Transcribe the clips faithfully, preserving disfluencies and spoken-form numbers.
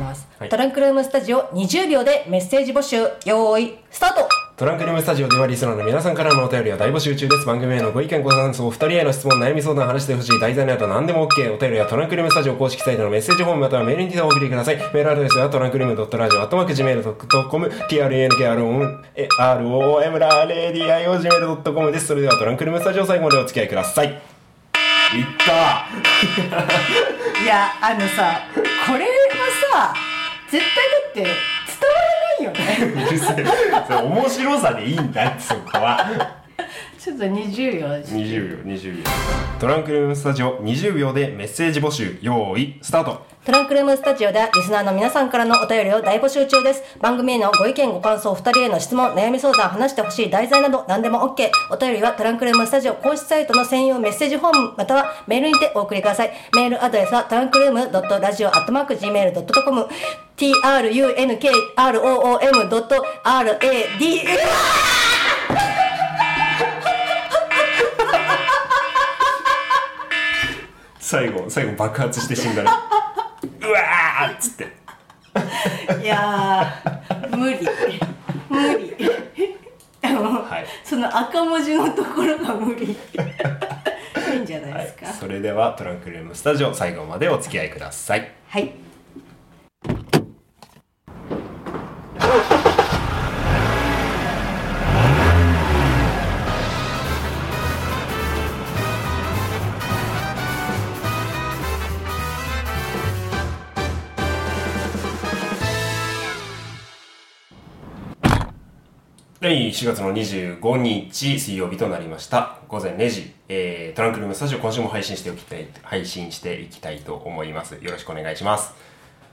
ます、 はい、 トランクルームスタジオにじゅうびょうでメッセージ募集。用意スタート。 トランクルームスタジオではリスナーの皆さんからのお便りは大募集中です。番組へのご意見ご感想、ふたりへの質問、悩み相談、話してほしい題材など何でも OK。 お便りはトランクルームスタジオ公式サイトのメッセージフォームまたはメールにてお送りください。メールアドレスはトランクルームドットラジオアットマークジメールドットコム トランクルーム ラディアイオジメールドットコム です。それではトランクルームスタジオ最後までお付き合いください。いったいやあのさ、これはさ絶対だって伝わらないよね。 うるせえ、それ面白さでいいんだって。そこはちょっとにじゅうびょうにじゅうびょうにじゅうびょうトランクルームスタジオにじゅうびょうでメッセージ募集。用意スタート。 トランクルームスタジオではリスナーの皆さんからのお便りを大募集中です。番組へのご意見ご感想、ふたりへの質問、悩み相談、話してほしい題材など何でも OK。 お便りはトランクルームスタジオ公式サイトの専用メッセージフォームまたはメールにてお送りください。メールアドレスはトランクルームドットラジオアットマークジメールドットコム トランクルームドットラディ最後最後爆発して死んだね。うわーっつっていやー無理無理はい、その赤文字のところが無理いいんじゃないですか、 はい、それではトランクルームスタジオ最後までお付き合いください。 はい。 はい、しがつのにじゅうごにち水曜日となりました。ごぜんれいじ、えー、トランクルームスタジオ今週も配信しておきたい配信していきたいと思います。よろしくお願いします。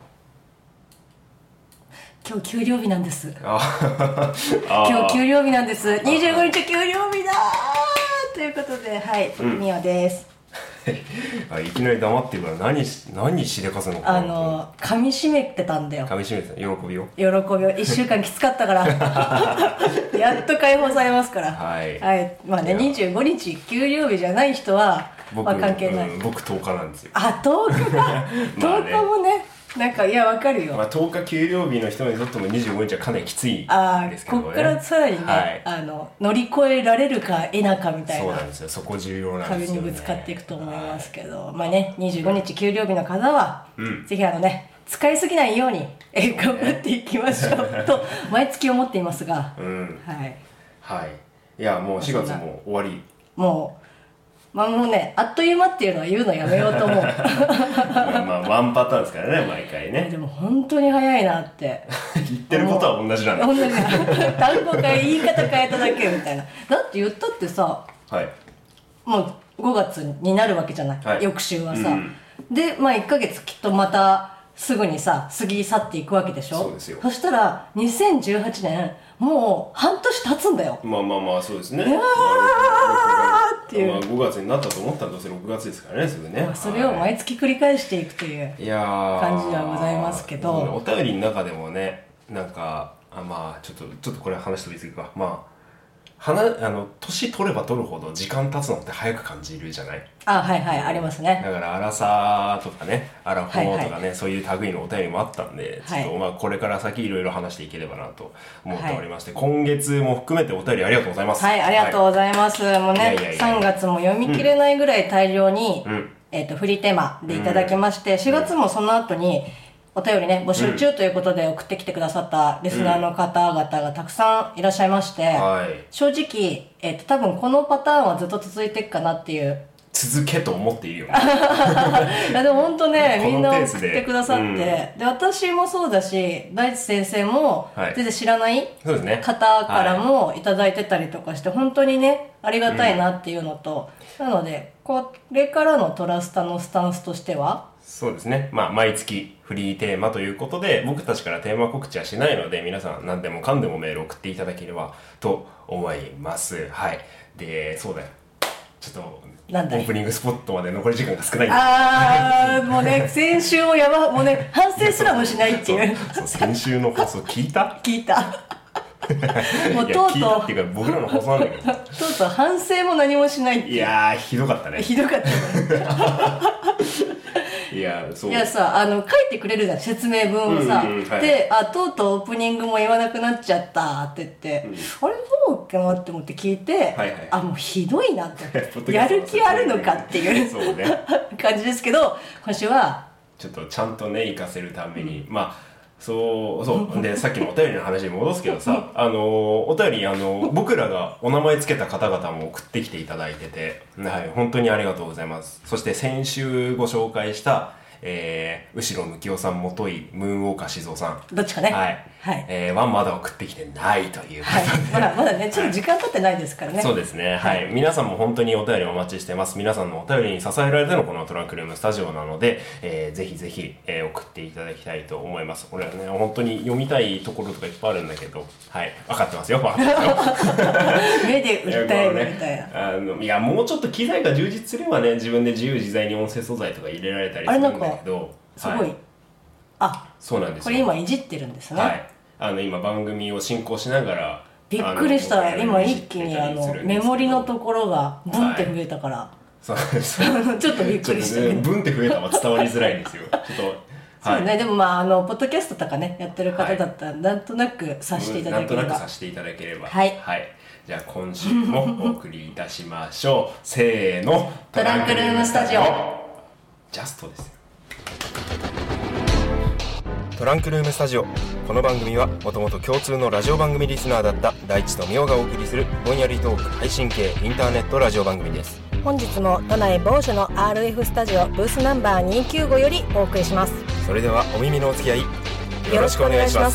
今日給料日なんです。 あ今日給料日なんです。にじゅうごにち給料日だーということで、はい、みおです。 あ、いきなり黙ってるから何何しでかすのかな。 あの噛み締めてたんだよ。 噛み締めてた。喜びを喜びをいっしゅうかんきつかったからやっと解放されますから。 はい、 はい、まあね、にじゅうごにち給料日じゃない人はまあ関係ない、 うん、僕とおかなんですよ。 あ、とおかかとおかもね、なんかいやわかるよ、 まあ、とおか給料日の人にとってもにじゅうごにちはかなりきついですけどね。 こっからさらにね、はい、あの乗り越えられるか否かみたいな、 そうなんですよ、そこ重要なんですよね。 壁にぶつかっていくと思いますけど、はい、まあね、にじゅうごにち給料日の方は、うん、ぜひあのね使いすぎないようにえ頑張っていきましょうと毎月思っていますが、 うん、 はいはい、いやもうしがつも終わり、 もうまあもうね、あっという間っていうのは言うのやめようと思うまあまあワンパターンですからね、毎回ね。 でも本当に早いなって言ってることは同じなんだ。 同じ単語変え言い方変えただけみたいな。だって言ったってさ、はい、もうごがつになるわけじゃない、はい、翌週はさ、うん、でまあいっかげつきっとまたすぐにさ過ぎ去っていくわけでしょ。 そうですよ。 そしたらにせんじゅうはちねんもう半年経つんだよ。 まあまあまあそうですね。 いやーっていう、 まあ、ごがつになったと思ったらどうせろくがつですからね、すぐね、まあ、 それを毎月繰り返していくという感じではございますけど、 お便りの中でもね、なんかあまあちょっとちょっとこれ話飛びすぎか、まあはなあの年取れば取るほど時間経つのって早く感じるじゃない。 あ、はいはい、ありますね。 だからアラサーとかね、アラフォーとかね、はいはい、そういう類のお便りもあったんで、ちょっと、はい、まあこれから先いろいろ話していければなと思っておりまして、はい、今月も含めてお便りありがとうございます。 はい、ありがとうございます、はい、もうね、いやいやいやさんがつも読み切れないぐらい大量に、うん、えーとフリーテーマでいただきまして、うん、しがつもその後にお便りね募集中ということで送ってきてくださったリスナーの方々がたくさんいらっしゃいまして、うん、はい、正直、えーと多分このパターンはずっと続いていくかなっていう、 続けと思っていいよねいやでも本当ねみんな送ってくださって、うん、で私もそうだし大地先生も全然知らない方からもいただいてたりとかして、本当にねありがたいなっていうのと、うん、なのでこれからのトラスタのスタンスとしてはそうですね、まあ毎月フリーテーマということで僕たちからテーマ告知はしないので、皆さん何でもかんでもメール送っていただければと思います。はい。で、そうだよ、ちょっとオープニングスポットまで残り時間が少ないんで、 ああもうね先週をやばもうね反省すらもしないっていうそうそう、先週の放送聞いた聞いたもうとうとう聞いたっていうか僕らの放送なんだけどとうとう反省も何もしないっていう。 いやーひどかったね。 ひどかったねいいやそういやさ、あの書いてくれるじゃん、説明文をさ、 うんうんうんはい、 で、あ、とうとうオープニングも言わなくなっちゃったって言って、うん、あれどうかなって思って聞いて、はいはい、あ、もうひどいなってやる気あるのかっていうそう、ね、感じですけど、今週はちょっとちゃんとね活かせるために、うん、まあそうそうでさっきのお便りの話に戻すけどさあのお便りあの僕らがお名前つけた方々も送ってきていただいてて、はい、本当にありがとうございます。そして先週ご紹介したえー、後ろ向きおさん、もとい、ムーンウォーカー静雄さん。 どっちかね。 はい。はい。えー、はまだ送ってきてないということで。 はい。まだ、まだね、ちょっと時間経ってないですからね。 そうですね。はい。はい、皆さんも本当にお便りお待ちしてます。皆さんのお便りに支えられてのこのトランクルームスタジオなので、えー、ぜひぜひ、えー、送っていただきたいと思います。これはね、本当に読みたいところとかいっぱいあるんだけど、はい。分かってますよ。分かってますよ。 目で訴えるみたいな。 あの、いや、もうちょっと機材が充実すればね、自分で自由自在に音声素材とか入れられたりするんだけど、 すごい、はい、あ、 そうなんですよ。 これ今いじってるんですね。 はい。あの今番組を進行しながらびっくりした。今一気にあのメモリのところがブンって増えたから、はい、そうですちょっとびっくりしたね。 ブンって増えたのは伝わりづらいんですよ。ちょっとそうね、はい、でもまああのポッドキャストとかねやってる方だったら、はい、なんとなくさせていただければ、 なんとなくさせていただければ、 はい、 はい、じゃあ今週もお送りいたしましょう。せーの、 トランクルームスタジオ。 ジャストですよ。トランクルームスタジオ。この番組はもともと共通のラジオ番組リスナーだった大地とみおがお送りするぼんやりトーク配信系インターネットラジオ番組です。 本日も都内某所の アールエフ スタジオブースナンバーにひゃくきゅうじゅうごよりお送りします。 それではお耳のお付き合いよろしくお願いします。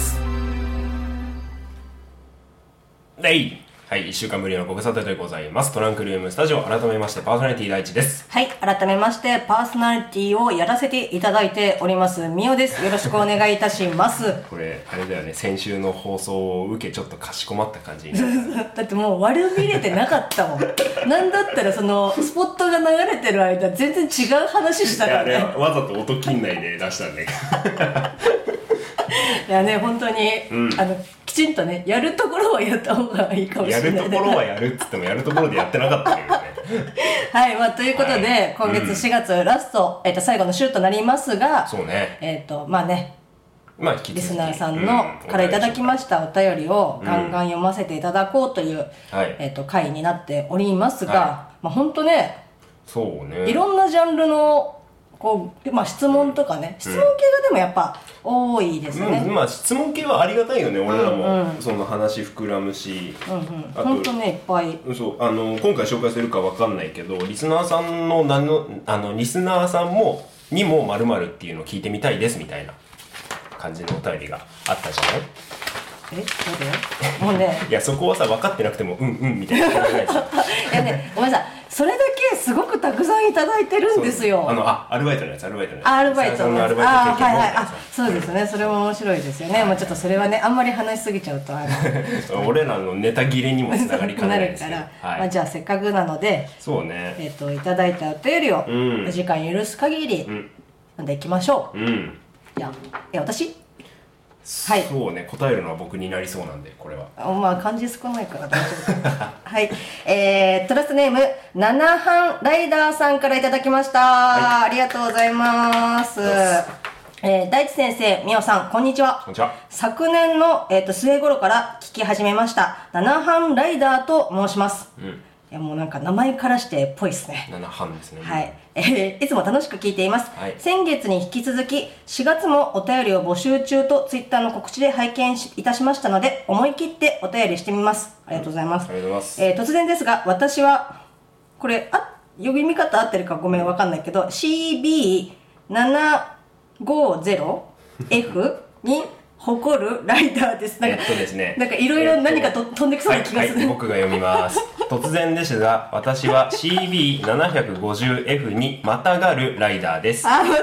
でいはい、いっしゅうかんぶりのご無沙汰でございます。トランクルームスタジオ、改めましてパーソナリティ大地です。 はい、改めましてパーソナリティをやらせていただいておりますみおです。よろしくお願いいたします。 これあれだよね、先週の放送を受けちょっとかしこまった感じになっただってもう悪びれてなかったもんなんだったらそのスポットが流れてる間全然違う話したからね。 いや、あれわざと音切んないで出したんだけどいやね、本当に、うん、あのきちんとねやるところはやった方がいいかもしれない。 やるところはやるっつってもやるところでやってなかったけどねはい、まあ、ということで、はい、今月しがつラスト、うん、えー、と最後の週となりますが、 そうね、 えっ、ー、とまあね、 まあ、 リスナーさんの、うん、からいただきましたお便りをガンガン読ませていただこうという、うん、えー、と回になっておりますが、はい、まあ本当ね、 そうね、 いろんなジャンルのこう、まあ、質問とかね、質問系がでもやっぱ多いですね、 うん、まあ質問系はありがたいよね、俺らも、うんうん、その話膨らむし、 うんうん、あと本当ねいっぱい、 そうあの今回紹介するかわかんないけど、リスナーさんの何のあのリスナーさんもにも〇〇っていうのを聞いてみたいですみたいな感じのお便りがあったじゃない。 え、そうだよ。もうねいや、そこはさ分かってなくてもうんうんみたいな感じないですよいやね、ごめんなさい、それだけすごくたくさんいただいてるんですよ。 あのあアルバイトのやつアルバイトのやつアルバイトのやつ、あ、はいはい、あ、そうですね、それも面白いですよね。もうちょっとそれはねあんまり話しすぎちゃうとあの俺らのネタ切れにもつながりかねないですけどなるから、はい、まあ、じゃあせっかくなので、 そうね、 えっ、ー、といただいたお便りを、うん、お時間許す限り、うん、なんでいきましょう。うん、いや、え私はい、そうね、答えるのは僕になりそうなんで、これはあ、まあ漢字少ないから大丈夫はい、えー、トラストネームななはんライダーさんからいただきました、はい、ありがとうございます。えー、大地先生、みおさん、こんにちは。 こんにちは。 昨年の、えー、と末頃から聞き始めましたななはんライダーと申します。うん、いや、もうなんか名前からしてっぽいですね。 ななはんですね。 はい、えー、いつも楽しく聞いています、はい、先月に引き続きしがつもお便りを募集中とツイッターの告知で拝見いたしましたので、思い切ってお便りしてみます。ありがとうございます、 うん、ありがとうございます。 えー、突然ですが、私はこれあ呼び方合ってるかごめんわかんないけど シービーななごーぜろエフ に誇るライダーです。なんか、 えっとですね、 なんかいろいろ何かと、えっと、飛んできそうな気がする、 はいはい、僕が読みます突然ですが、私は シービーななごぜろエフ にまたがるライダーです。 あ、ま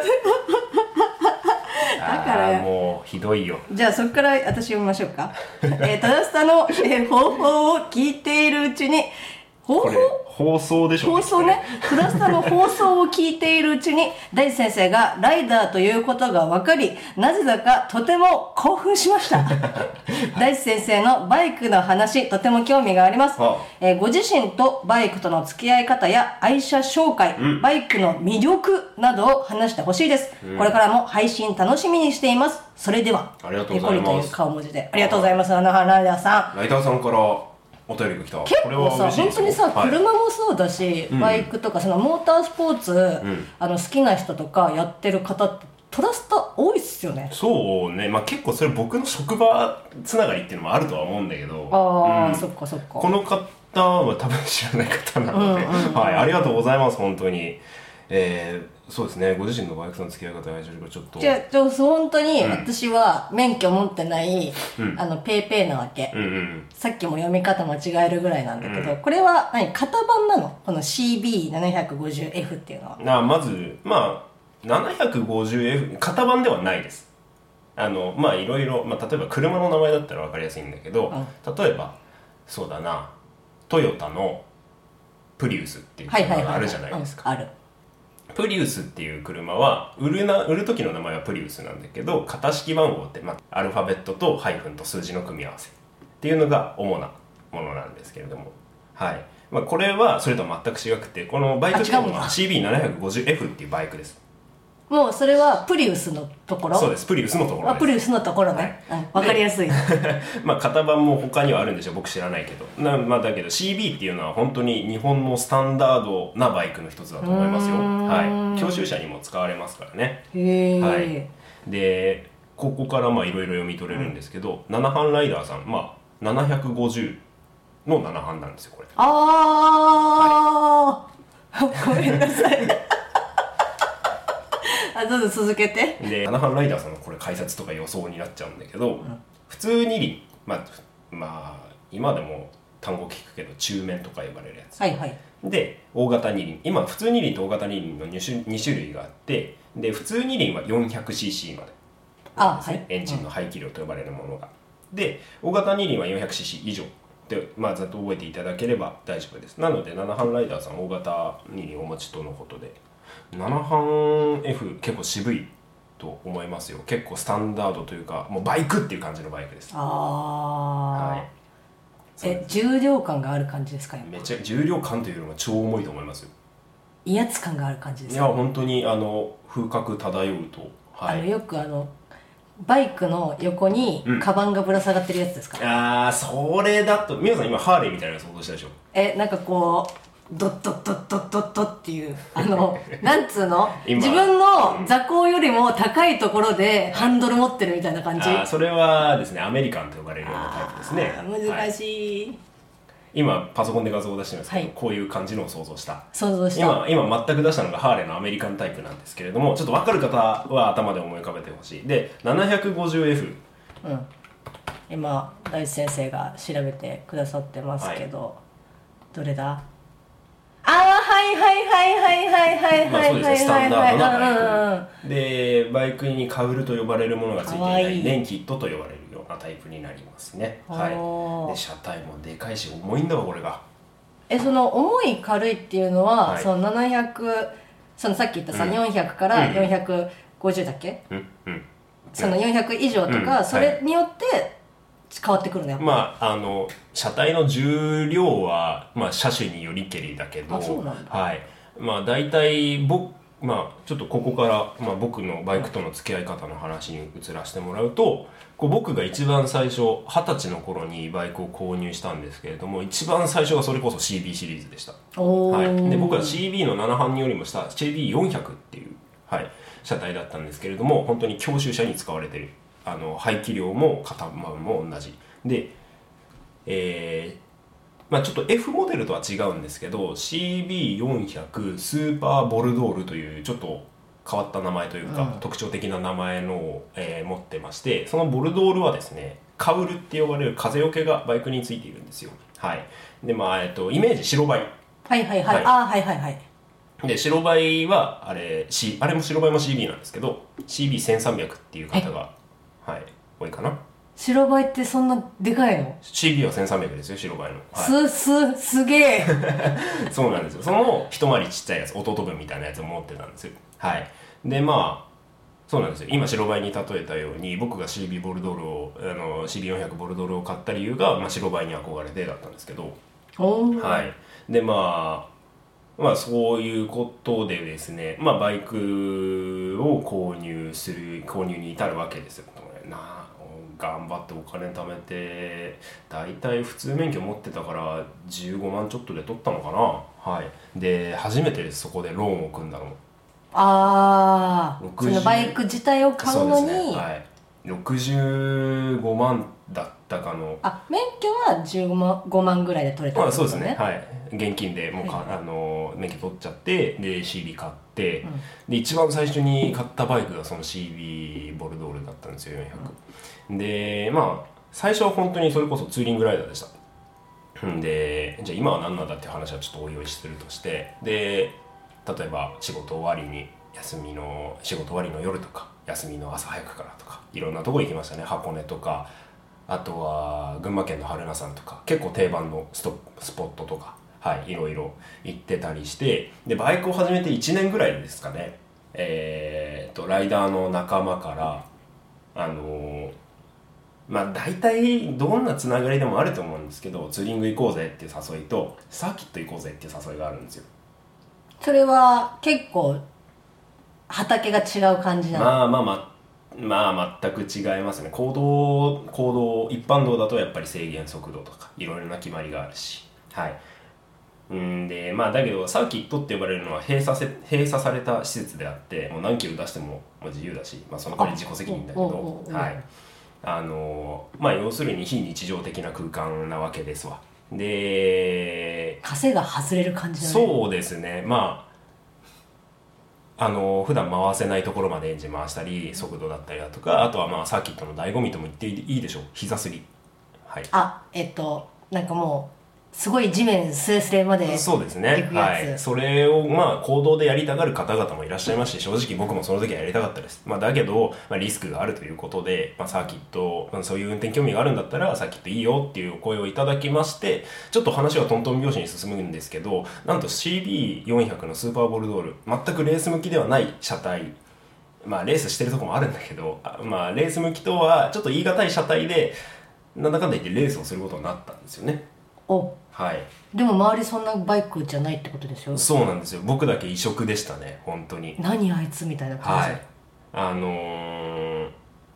ただからもうひどいよ。 じゃあそこから私読みましょうかえー、トラスタの、えー、方法を聞いているうちにほうほうこれ放送でしょ放送ね、クラスタの放送を聞いているうちに大地先生がライダーということが分かり、なぜだかとても興奮しました大地先生のバイクの話、とても興味があります、えー、ご自身とバイクとの付き合い方や愛車紹介、うん、バイクの魅力などを話してほしいです、うん、これからも配信楽しみにしています。それでは、 ありがとうございます。 ペコリという顔文字でありがとうございます。あのライダーさん、 ライダーさんからお便りが来た。 結構さ、本当にさ、 はい、 車もそうだし、うん、バイクとかそのモータースポーツ、うん、あの好きな人とかやってる方ってトラスタ多いっすよね。 そうね、まあ結構それ僕の職場つながりっていうのもあるとは思うんだけど、 ああ、 うん、 そっかそっか。 この方は多分知らない方なので、うんうんうん、はい、ありがとうございます。本当に、えー、そうですね、ご自身のバイクとの付き合い方がちょっと、 じゃあちょ本当に私は免許持ってない、うん、あのペーペーなわけ、うんうん、さっきも読み方間違えるぐらいなんだけど、うん、これは何、型番なの、この シービーななひゃくごじゅうエフ っていうのは。 あ、まずまあななひゃくごじゅうエフ 型番ではないです。あのまあいろいろ、まあ、例えば車の名前だったら分かりやすいんだけど、うん、例えばそうだな、トヨタのプリウスっていう車があるじゃないですか。 ある。 プリウスっていう車は売るな売る時の名前はプリウスなんだけど、型式番号って、まあ、アルファベットとハイフンと数字の組み合わせっていうのが主なものなんですけれども、はい、まあ、これはそれとは全く違くて、このバイクっていうのは シービーななひゃくごじゅうエフ っていうバイクです。もうそれはプリウスのところ。 そうです、プリウスのところです。 あ、プリウスのところね、はい、うん、分かりやすいまあ型番も他にはあるんでしょう、僕知らないけどな、まあ、だけど シービー っていうのは本当に日本のスタンダードなバイクの一つだと思いますよ。はい、教習車にも使われますからね。 へー、 はい、でここからまあいろいろ読み取れるんですけど、うん、なな班ライダーさん、まあななひゃくごじゅうのなな班なんですよ、これ。 ああ、はい、ごめんなさいあ、どうぞ続けて。 でなな班ライダーさんのこれ解説とか予想になっちゃうんだけど、うん、普通二輪、まあ、まあ今でも単語聞くけど中面とか呼ばれるやつ、 はいはい、 で大型二輪、今普通二輪と大型二輪の 2, 種2種類があって、で普通二輪は よんひゃくシーシー まで、 あ、はい、 エンジンの排気量と呼ばれるものが、うん、で大型二輪は よんひゃくシーシー 以上で、まあ、ざっと覚えていただければ大丈夫です。なのでなな班ライダーさん大型二輪お持ちとのことで、なな班 F 結構渋いと思いますよ。結構スタンダードというか、もうバイクっていう感じのバイクです。 ああ、はい、え、重量感がある感じですか？ めっちゃ重量感というよりも超重いと思いますよ。 威圧感がある感じですか？ いや本当にあの風格漂うと、 はい、あのよくあのバイクの横にカバンがぶら下がってるやつですか？ うん、ああ、それだと皆さん今ハーレーみたいなの想像したでしょ？ え、なんかこうドッドッドッドッドッドっていう、あのなんつうの自分の座高よりも高いところでハンドル持ってるみたいな感じ。 あ、それはですね、アメリカンと呼ばれるようなタイプですね。 難しい、はい、 今パソコンで画像を出してますけど、はい、こういう感じのを想像した想像した今今全く出したのがハーレーのアメリカンタイプなんですけれども、ちょっと分かる方は頭で思い浮かべてほしい。で ななひゃくごじゅうエフ、 うん、今大地先生が調べてくださってますけど、はい、どれだ？ああ、はいはいはいはいはいはいはいはいはい、まあそうですね、スタンダードなバイクで、バイクにカウルと呼ばれるものがついていないレンキットと呼ばれるようなタイプになりますね。はい、で車体もでかいし重いんだわこれが。 え、その重い軽いっていうのは、はい、そのななひゃく、そのさっき言ったさ、うん、よんひゃくからよんひゃくごじゅうだっけ、うんうん、そのよんひゃく以上とか、うん、それによって変わってくるね。 まああの車体の重量は、まあ、車種によりけりだけど、 あ、そうなんだ。 はい、まあ大体僕、まあちょっとここから、まあ、僕のバイクとの付き合い方の話に移らせてもらうと、こう僕が一番最初二十歳の頃にバイクを購入したんですけれども、一番最初がそれこそ シービー シリーズでした。はい、で僕は シービー のなな班よりも下 シービーよんひゃく っていう、はい、車体だったんですけれども、本当に教習車に使われてる、あの排気量も型番も同じで、えーまあ、ちょっと F モデルとは違うんですけど シービーよんひゃく スーパーボルドールというちょっと変わった名前というか、うん、特徴的な名前のを、えー、持ってまして、そのボルドールはですね、カウルって呼ばれる風よけがバイクについているんですよ。はい。でまあえっとイメージ白バイ。 はいはいはい。はい、ああはいはいはい。 で白バイはあれ、C、あれも白バイも シービー なんですけど シービーせんさんびゃく っていう方が、はい、多いかな。 白バイってそんなでかいの？ シービー はせんさんびゃくですよ、白バイの、 はい、すすすげえそうなんですよ。その一回りちっちゃいやつ、弟分みたいなやつを持ってたんですよ。はい。でまあそうなんですよ。今白バイに例えたように、僕が シービー ボルドールをあの シービーよんひゃく ボルドールを買った理由が、まあ、白バイに憧れてだったんですけど、はい。でまあまあそういうことでですね、まあバイクを購入する購入に至るわけですよ。な頑張ってお金貯めて、だいたい普通免許持ってたからじゅうごまんちょっとで取ったのかな。はい。で初めてです、そこでローンを組んだの。 ああ、そのバイク自体を買うのに、そうですね、 はい、ろくじゅうごまんだったかの。 あ、免許はじゅうごまんぐらいで取れたんですね。 あ、そうですね、はい、現金でもうか、はい、あの免許取っちゃって、で シービー 買って、うん、で一番最初に買ったバイクがその シービー ボルドールだったんですよ、よんひゃく、うん、でまあ最初は本当にそれこそツーリングライダーでした。でじゃあ今は何なんだっていう話はちょっとおいおいするとして、で例えば仕事終わりに休みの仕事終わりの夜とか休みの朝早くからとかいろんなとこ行きましたね。箱根とか、あとは群馬県の榛名山とか、結構定番のストスポットとか、はい、いろいろ行ってたりして、でバイクを始めていちねんぐらいですかね、えー、とライダーの仲間からあのー、まあ大体どんなつながりでもあると思うんですけど、ツーリング行こうぜっていう誘いとサーキット行こうぜっていう誘いがあるんですよ。 それは結構畑が違う感じなの？ まあまあまあまあ全く違いますね。公道公道一般道だとやっぱり制限速度とかいろいろな決まりがあるし、はい。うんでまあだけどサーキットって呼ばれるのは閉鎖せ閉鎖された施設であって、もう何キロ出しても自由だし、まあその代わり自己責任だけど、はい。あのまあ要するに非日常的な空間なわけですわ。で枷が外れる感じだね。 そうですね。まああの普段回せないところまでエンジン回したり速度だったりだとか、あとはまあサーキットの醍醐味とも言っていいでしょう、膝すり。はい。 あ、えっとなんかもうすごい地面スレスレまで行くやつ。 そうですね、はい。それをまあ公道でやりたがる方々もいらっしゃいますし、正直僕もその時はやりたかったです。まあだけど、まあ、リスクがあるということで、まあ、サーキット、まあ、そういう運転興味があるんだったらサーキットいいよっていうお声をいただきまして、ちょっと話はトントン拍子に進むんですけど、なんと シービーよんひゃく のスーパーボルドール、全くレース向きではない車体、まあレースしてるとこもあるんだけど、まあレース向きとはちょっと言い難い車体でなんだかんだ言ってレースをすることになったんですよね。 お、はい。でも周りそんなバイクじゃないってことでしょ？ そうなんですよ。僕だけ異色でしたね、本当に。 何あいつみたいな感じ。はい。 あのー、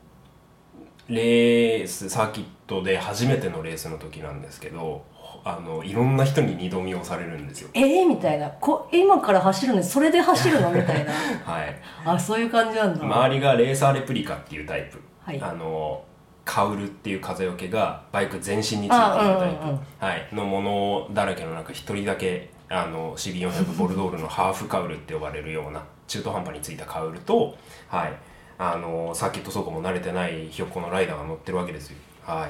レースサーキットで初めてのレースの時なんですけど、あのいろんな人に二度見をされるんですよ。 えー、みたいな、こ今から走るのにそれで走るのみたいな。 はい。 あ、そういう感じなんだ。 周りがレーサーレプリカっていうタイプ。 はい。 あのーカウルっていう風よけがバイク全身についているタイプ、うんうんうん、はい、のものだらけの中一人だけあの シービーよんひゃく ボルドールのハーフカウルって呼ばれるような中途半端についたカウルと、はい、あのサーキット走行も慣れてないひよっこのライダーが乗ってるわけですよ。はい、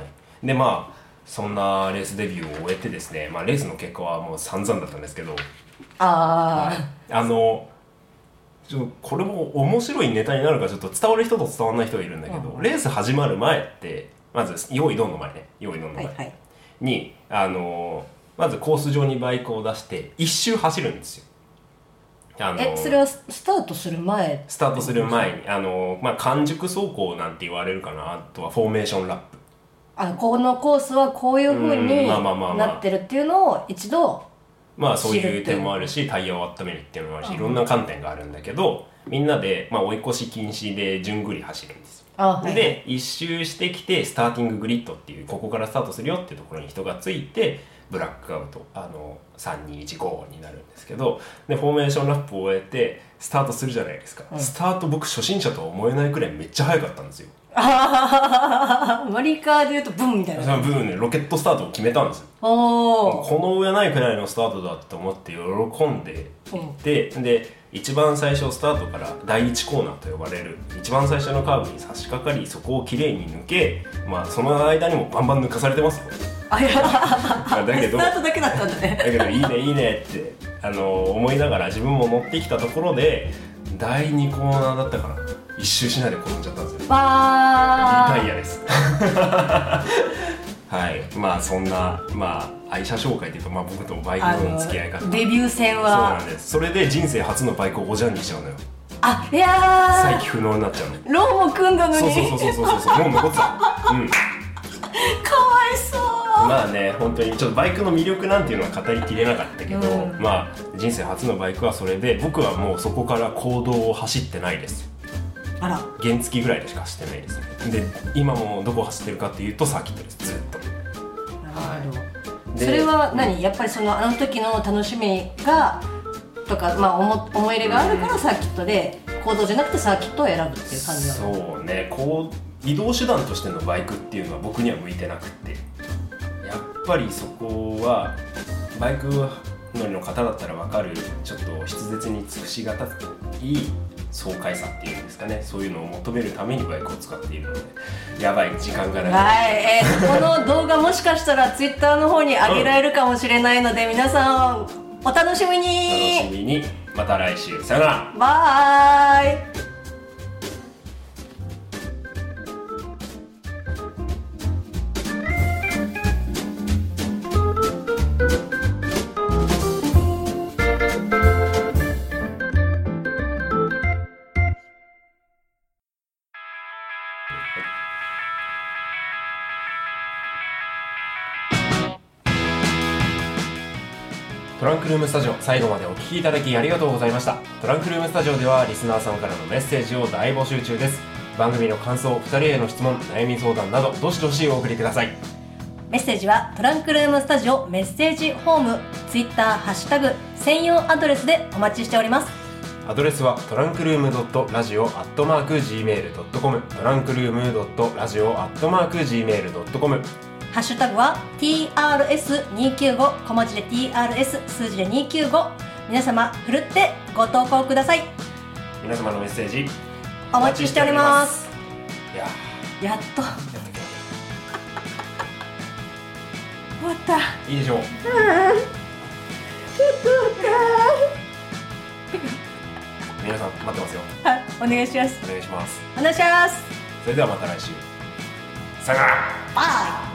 でまあそんなレースデビューを終えてですね、まあ、レースの結果はもう散々だったんですけど、 あ、 はい、あのちょっとこれも面白いネタになるかちょっと伝わる人と伝わらない人がいるんだけど、うん、レース始まる前ってまず用意ドンの前ね用意ドンの前に、はいはい、あのまずコース上にバイクを出して一周走るんですよ。あのえそれはスタートする前スタートする前にあの、まあ、完熟走行なんて言われるかな。あとはフォーメーションラップ、 あこのコースはこういう風になってるっていうのを一度まあそういう点もあるし、タイヤを温めるっていうのもあるし、いろんな観点があるんだけど、みんなで、まあ、追い越し禁止で順繰り走るんですよ。あ、はい、で一周してきてスターティンググリッドっていうここからスタートするよっていうところに人がついてブラックアウト、あのさんにいちごになるんですけど、でフォーメーションラップを終えてスタートするじゃないですか、うん、スタート僕初心者とは思えないくらいめっちゃ速かったんですよ。 あマリカーでいうとブンみたいな。 そのブンね、ロケットスタートを決めたんですよ。おこの上ないくらいのスタートだと思って喜んでいって、うん、で一番最初スタートから第一コーナーと呼ばれる一番最初のカーブに差し掛かり、そこをきれいに抜け、まあその間にもバンバン抜かされてますよ。 あ、いやだけどスタートだけだったんだね。 だけどいいねいいねってあの思いながら自分も乗ってきたところでだいにコーナーだったから一周しないで転んじゃったんですよ。 わーリタイアですはい、まあそんな、まあ、愛車紹介というか、まあ、僕とバイクの付き合い方、 デビュー戦はそうなんです。それで人生初のバイクをおじゃんにしちゃうのよ。 あ、いやー再起不能になっちゃうの。 ローンも組んだのにそうそうそうそうそうそうもう残ってた、うん、 かわいそうまあね、本当にちょっとバイクの魅力なんていうのは語りきれなかったけど、 うん、 まあ人生初のバイクはそれで、僕はもうそこから公道を走ってないです。 あら、 原付ぐらいでしか走ってないですね。で今もどこ走ってるかっていうとサーキットです、ずっと。 なるほど。それは何、うん、やっぱりそのあの時の楽しみがとか、まあ、思, 思い入れがあるからサーキットで、公道じゃなくてサーキットを選ぶっていう感じなの。 そうね、こう移動手段としてのバイクっていうのは僕には向いてなくて、やっぱりそこはバイク乗りの方だったら分かる、ちょっと筆舌に尽くしがたい爽快さっていうんですかね、そういうのを求めるためにバイクを使っているので、やばい時間がない。 はい、えー、この動画もしかしたらツイッターの方に上げられるかもしれないので、うん、皆さんお楽しみに。 楽しみに。また来週、さよなら。 バイ。 トランクルームスタジオ、最後までお聞きいただきありがとうございました。トランクルームスタジオではリスナーさんからのメッセージを大募集中です。番組の感想、ふたりへの質問、悩み相談などどしどしお送りください。 メッセージはトランクルームスタジオメッセージホーム、ツイッターハッシュタグ専用アドレスでお待ちしております。 アドレスはトランクルームドットラジオアットマークジーメールドットコム、トランクルームドットラジオアットマークジーメールドットコム。 ハッシュタグは ティーアールエスにきゅうご、 小文字で ティーアールエス 数字でにきゅうご。皆様ふるってご投稿ください。 皆様のメッセージお待ちしております。 いややっとやっと終わった。 いいでしょう。皆さん待ってますよ。 はい、お願いします。 お願いします。 お願いします。 それではまた来週。さよなら。 バイ。